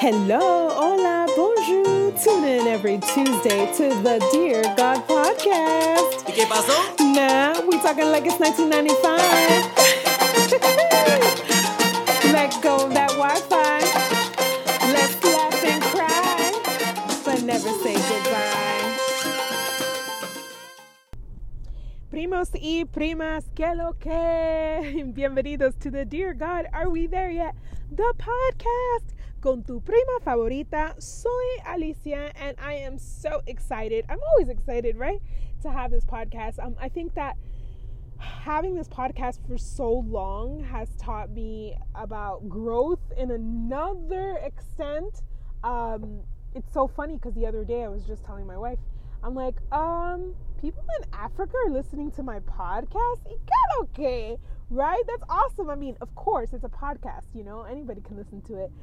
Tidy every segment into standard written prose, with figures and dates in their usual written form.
Hello, hola, bonjour. Tune in every Tuesday to the Dear God podcast. ¿Y qué pasó? Nah, we talking like it's 1995. Let go of that Wi-Fi. Let's laugh and cry, but never say goodbye. Primos y primas, que lo que? Bienvenidos to the Dear God, Are We There Yet? The podcast. Con tu prima favorita, soy Alicia, and I am so excited. I'm always excited, right, to have this podcast. I think that having this podcast for so long has taught me about growth in another extent. It's so funny because the other day I was just telling my wife, I'm like, people in Africa are listening to my podcast? ¿Y qué lo que? Right? That's awesome. I mean, of course, it's a podcast, you know, anybody can listen to it.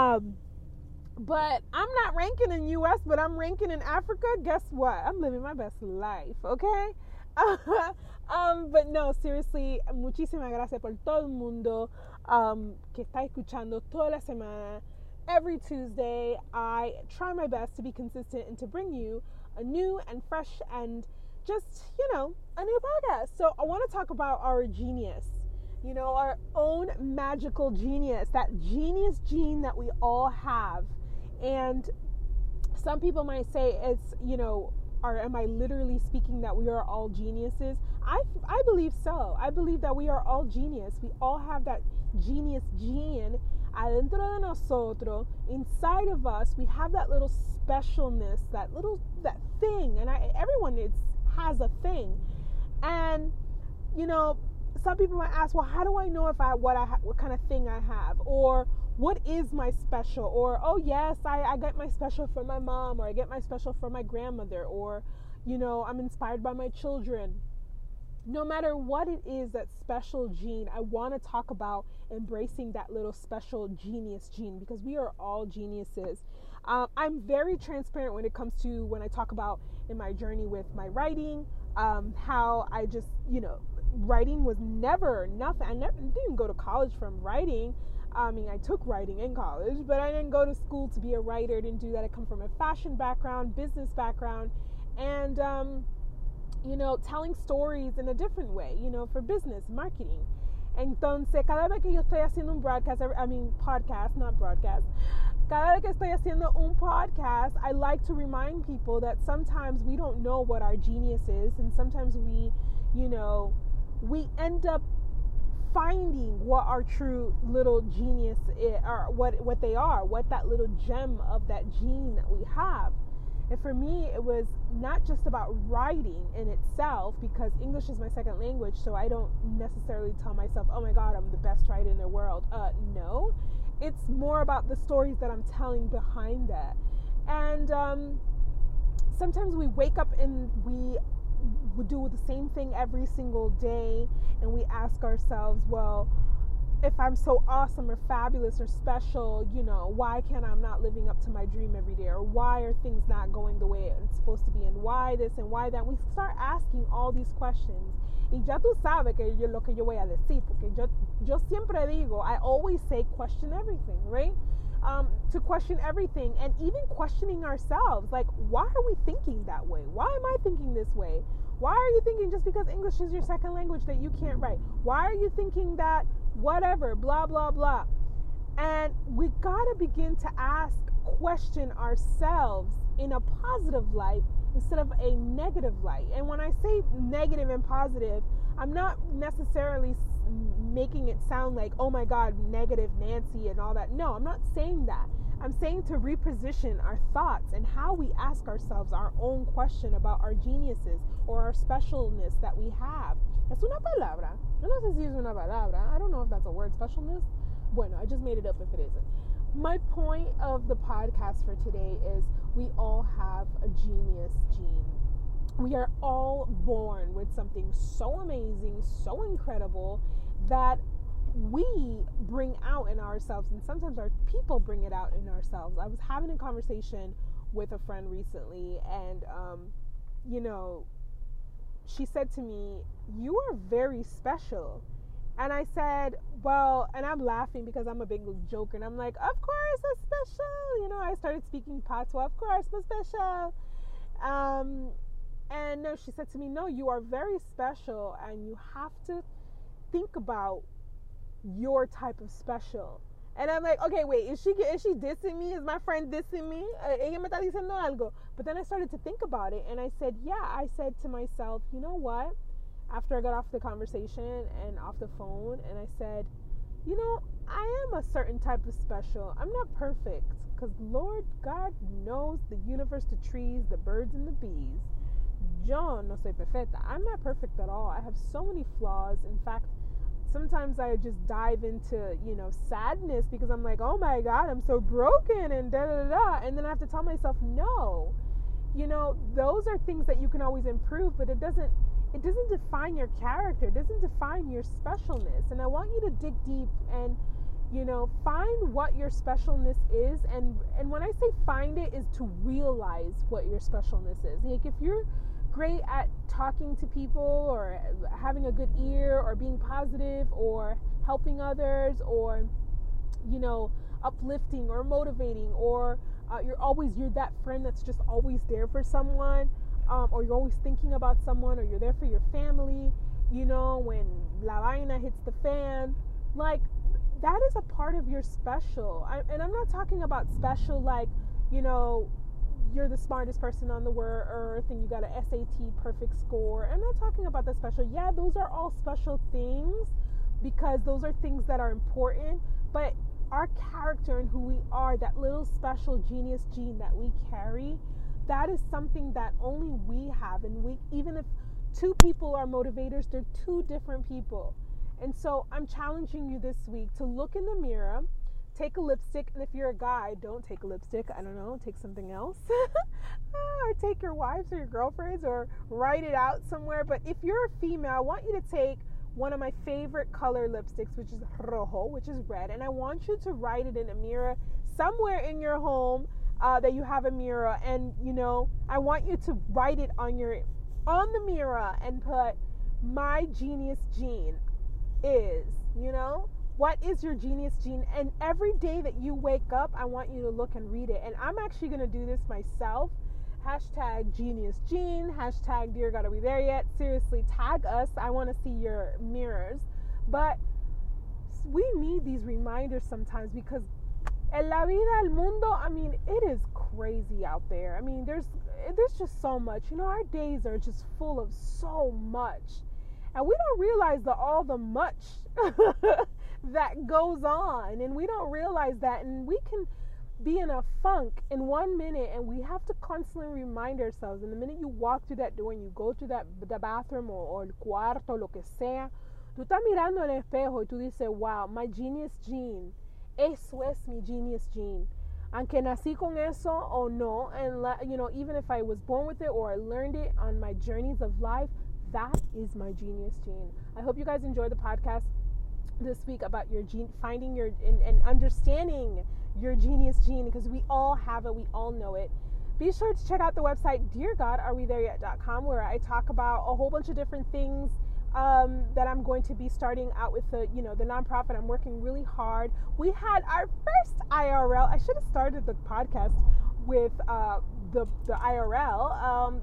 But I'm not ranking in US, but I'm ranking in Africa. Guess what? I'm living my best life, okay? But no, seriously, muchísimas gracias por todo el mundo que está escuchando toda la semana. Every Tuesday, I try my best to be consistent and to bring you a new and fresh and just, a new podcast. So I want to talk about our genius, our own magical genius, that genius gene that we all have. And some people might say it's, am I literally speaking that we are all geniuses? I believe so. I believe that we are all genius. We all have that genius gene adentro de nosotros, inside of us. We have that little specialness, that thing, and everyone has a thing. And some people might ask, well, how do I know what kind of thing I have, or what is my special, or oh yes, I get my special from my mom, or I get my special from my grandmother, or I'm inspired by my children. No matter what it is, that special gene, I want to talk about embracing that little special genius gene, because we are all geniuses. I'm very transparent when it comes to when I talk about in my journey with my writing, how I just, writing was never nothing. I didn't go to college from writing. I mean, I took writing in college, but I didn't go to school to be a writer. I didn't do that. I come from a fashion background, business background, and, telling stories in a different way, for business, marketing. Entonces, cada vez que yo estoy haciendo un podcast, not broadcast. Cada vez que estoy haciendo un podcast, I like to remind people that sometimes we don't know what our genius is, and sometimes we end up finding what our true little genius is, or what they are, what that little gem of that gene that we have. And for me, it was not just about writing in itself, because English is my second language, so I don't necessarily tell myself, oh my God, I'm the best writer in the world. No. It's more about the stories that I'm telling behind that. And sometimes we wake up and we do the same thing every single day, and we ask ourselves, well, if I'm so awesome or fabulous or special, why can't I'm not living up to my dream every day? Or why are things not going the way it's supposed to be? And why this and why that? We start asking all these questions. Y ya tú sabes que lo que yo voy a decir, porque yo siempre digo, I always say question everything, right? To question everything, and even questioning ourselves, like, why are we thinking that way? Why am I thinking this way? Why are you thinking just because English is your second language that you can't write? Why are you thinking that whatever, blah, blah, blah? And we gotta begin to question ourselves in a positive light instead of a negative light. And when I say negative and positive, I'm not necessarily making it sound like, oh my God, negative Nancy and all that. No, I'm not saying that. I'm saying to reposition our thoughts and how we ask ourselves our own question about our geniuses or our specialness that we have. Es una palabra. Yo no sé si es una palabra. I don't know if that's a word, specialness. Bueno, I just made it up if it isn't. My point of the podcast for today is we all have a genius gene. We are all born with something so amazing, so incredible, that we bring out in ourselves, and sometimes our people bring it out in ourselves. I was having a conversation with a friend recently, and she said to me, you are very special. And I said, well, and I'm laughing because I'm a big joker. And I'm like, of course, it's special. You know, I started speaking patois. Of course, it's special. And no, she said to me, no, you are very special. And you have to think about your type of special. And I'm like, okay, wait, is she dissing me? Is my friend dissing me? Ella me está diciendo algo. But then I started to think about it. And I said, yeah, I said to myself, you know what? After I got off the conversation and off the phone, and I said, you know, I am a certain type of special. I'm not perfect, because Lord God knows the universe, the trees, the birds, and the bees. Yo no soy perfecta. I'm not perfect at all. I have so many flaws. In fact, sometimes I just dive into, sadness because I'm like, oh my God, I'm so broken and da-da-da-da. And then I have to tell myself, no, those are things that you can always improve, but it doesn't define your character. It doesn't define your specialness. And I want you to dig deep and, find what your specialness is. And when I say find it, is to realize what your specialness is. Like if you're great at talking to people or having a good ear or being positive or helping others or, uplifting or motivating, or you're that friend that's just always there for someone. Or you're always thinking about someone, or you're there for your family, when la vaina hits the fan. Like, that is a part of your special. And I'm not talking about special like, you're the smartest person on the earth and you got an SAT perfect score. I'm not talking about the special. Yeah, those are all special things because those are things that are important. But our character and who we are, that little special genius gene that we carry, that is something that only we have. And even if two people are motivators, they're two different people. And so I'm challenging you this week to look in the mirror, take a lipstick, and if you're a guy, don't take a lipstick. I don't know, take something else. Or take your wives or your girlfriends or write it out somewhere. But if you're a female, I want you to take one of my favorite color lipsticks, which is rojo, which is red. And I want you to write it in a mirror somewhere in your home that you have a mirror. And, I want you to write it on the mirror and put, my genius gene is, what is your genius gene? And every day that you wake up, I want you to look and read it. And I'm actually going to do this myself. Hashtag genius gene, hashtag dear God, are we there yet? Seriously, tag us. I want to see your mirrors. But we need these reminders sometimes because en la vida, el mundo, it is crazy out there. There's just so much. Our days are just full of so much. And we don't realize all the much that goes on. And we don't realize that. And we can be in a funk in 1 minute, and we have to constantly remind ourselves. And the minute you walk through that door and you go to the bathroom or el cuarto, lo que sea, tú estás mirando en el espejo y tú dices, wow, my genius gene. Eso es mi genius gene. Aunque nací con eso or no, and even if I was born with it or I learned it on my journeys of life, that is my genius gene. I hope you guys enjoyed the podcast this week about your gene, finding your and understanding your genius gene, because we all have it, we all know it. Be sure to check out the website deargodarewethereYet.com, where I talk about a whole bunch of different things that I'm going to be starting out with the nonprofit. I'm working really hard. We had our first IRL. I should have started the podcast with the IRL.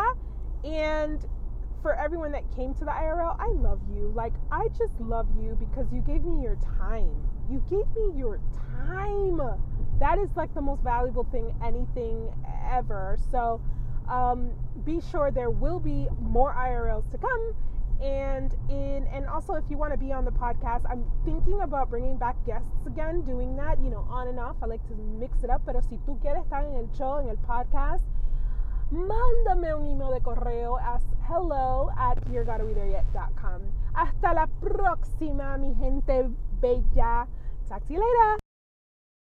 And for everyone that came to the IRL, I love you. Like, I just love you because you gave me your time. You gave me your time. That is like the most valuable thing, anything ever. So be sure there will be more IRLs to come. And also, if you want to be on the podcast, I'm thinking about bringing back guests again, doing that, on and off. I like to mix it up. Pero si tú quieres estar en el show, en el podcast, mándame un email de correo at hello@deargodarewethereYet.com. Hasta la próxima, mi gente bella. Talk to you later.